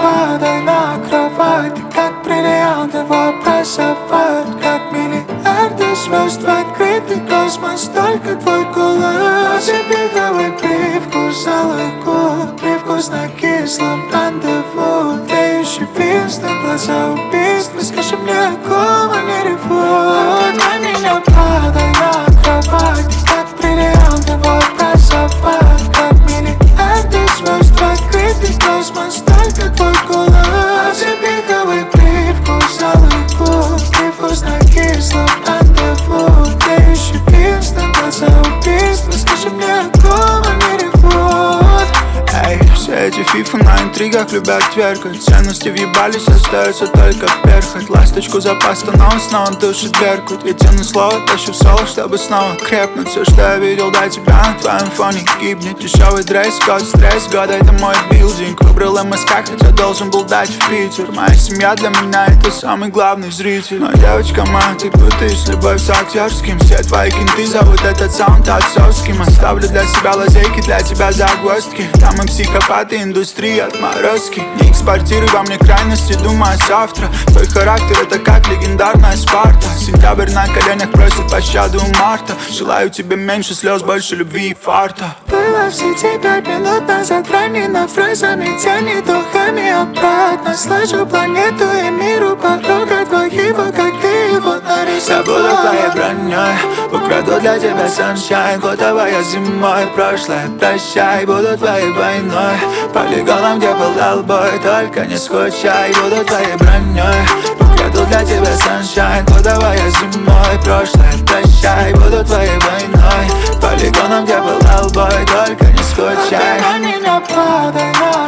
падай на кровать. И как бриллианты выбрасывают, как миллиарды звезд в открытый космос. Только твой голос и беговый привкус алых губ, привкус на кислом рандеву. Тлеющий винстон, глаза убийства. Скажи мне, о ком они ревут. На меня падай на кровать. И как бриллианты выбрасывают, как миллиарды звезд в открытый космос. Только твой голос и беговый привкус алых губ, привкус на кислом рандеву. Тлеющий винстон, глаза убийства. Скажи мне, о ком они ревут. Эй, все эти фифы на интригах любят тверкать. Ценности въебались, остается только перхоть. Ласточку за пасту, но он снова душит беркут. Я тяну слово, тащу в соло, чтобы снова крепнуть. Все, что я видел до тебя на твоем фоне гибнет. Дешевый дресс-код, стресс года, это мой билдинг. Выбрал МСК, хотя должен был дать в Питер. Моя семья для меня это самый главный зритель. Но девочка моя, ты путаешь любовь с актерским. Все твои кенты зовут этот саунд отцовским. Оставлю для себя лазейки, для тебя загвоздки. Там и психопаты, индустрия отморозки. Не экспортируй во мне крайности, думая завтра. Твой характер это как легендарная Спарта. Сентябрь на коленях просит пощаду у марта. Желаю тебе меньше слез, больше любви и фарта. Было в сети 5 минут назад, ранена фразами, тянет духами обратно. Слышу планету и миру порога твоего, как ты его нарисовал. Я буду твоей броней, украду для тебя sunshine. Глотовая зимой, прошлое прощай. Буду твоей войной, полигоном, где пылал бой. Только не скучай, буду твоей броней. Украду для тебя sunshine. Глотовая зимой, прошлое прощай. Буду твоей войной, полигоном, где пылал бой. Только не скучай. На меня падай на